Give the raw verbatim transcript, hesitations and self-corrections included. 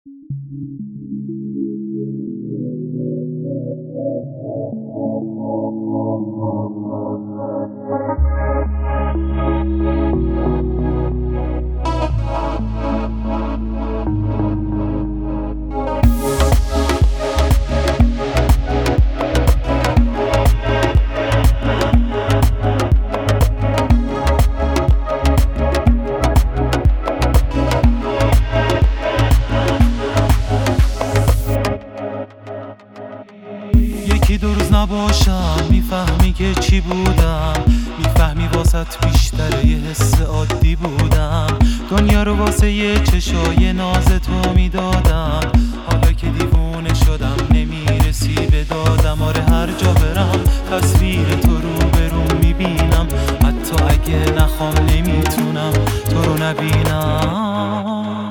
یکی دو روز نباشم میفهمی که چی بودم، میفهمی واسط بیشتره یه حس عادی بودم. دنیا رو واسه یه چشای ناز تو میدادم، حالا که دیوونه شدم نمیرسی به دادم. آره هر جا برم تصویر تو رو برون میبینم، حتی اگه نخوام نمیتونم تو رو نبینم.